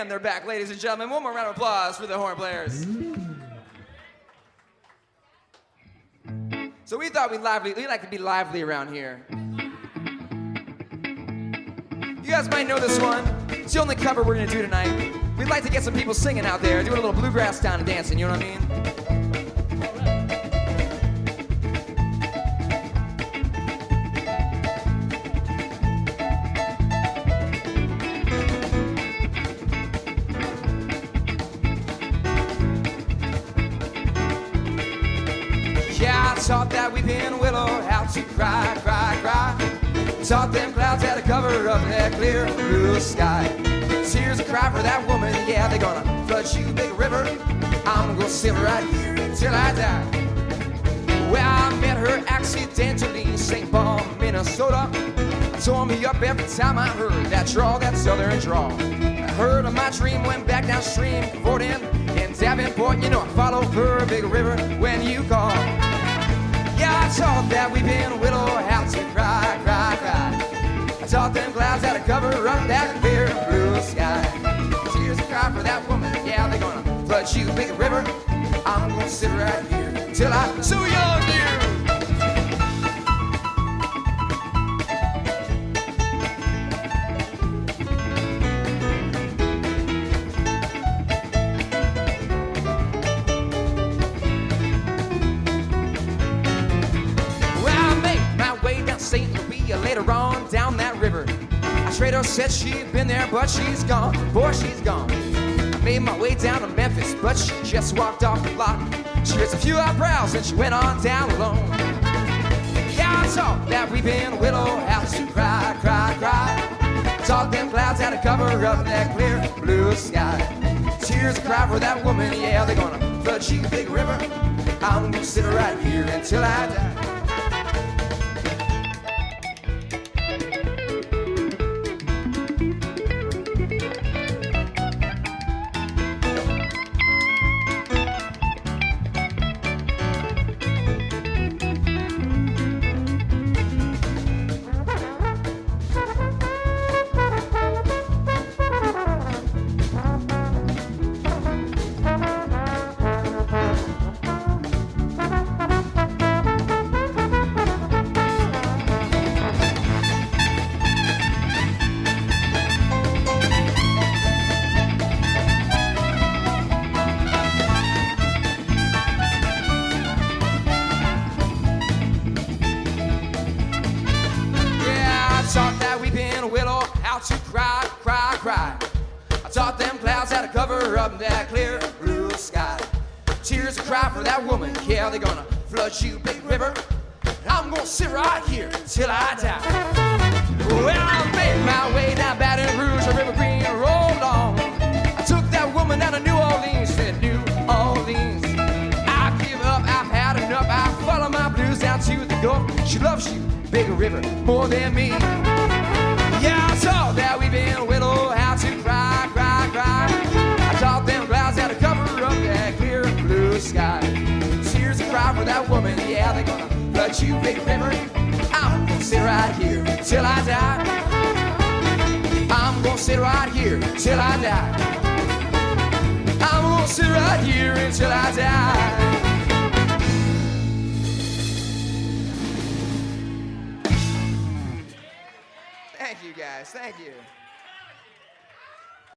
And they're back, ladies and gentlemen. One more round of applause for the horn players. So we thought we like to be lively around here. You guys might know this one. It's the only cover we're gonna do tonight. We'd like to get some people singing out there, doing a little bluegrass down and dancing, you know what I mean? Yeah, I taught that weeping willow how to cry, cry, cry. Taught them clouds how to cover up that clear blue sky. Tears a cry for that woman, yeah, they're gonna flood you, big river. I'm gonna sit right here until I die. Well, I met her accidentally in St. Paul, Minnesota. Tore me up every time I heard that drawl, that southern drawl. I heard of my dream, went back downstream, Fort in Davenport. You know I followed her, big river, when you call. Yeah, I taught that weeping willow how to cry, cry, cry. I taught them clouds how to cover up that clear blue sky. Tears a cry for that woman, yeah, they're gonna flood you, big river. I'm gonna sit right here till I'm so young, dear. Later on down that river, a trader said she'd been there, but she's gone. Boy, she's gone. I made my way down to Memphis, but she just walked off the block. She raised a few eyebrows and she went on down alone. Yeah, I taught that weeping willow how to cry, cry, cry. Taught them clouds how to cover up that clear blue sky. Tears cry for that woman, yeah, they're gonna flood you, big river. I'm gonna sit right here until I die. To cry, cry, cry. I taught them clouds how to cover up that clear blue sky. Tears a cry for that woman, yeah, they're gonna flood you, big river. I'm gonna sit right here till I die. Well, I made my way down Baton Rouge, the River Green rolled on. I took that woman down to New Orleans, said New Orleans. I give up, I've had enough. I follow my blues down to the Gulf. She loves you, big river, more than me. Yeah, I taught that weeping willow how to cry, cry, cry. I taught them clouds how to cover up that clear blue sky. Tears a cry for that woman, yeah, they're gonna flood you, big river. I'm gonna sit right here till I die. I'm gonna sit right here till I die. I'm gonna sit right here until I die. Thank you, guys. Thank you.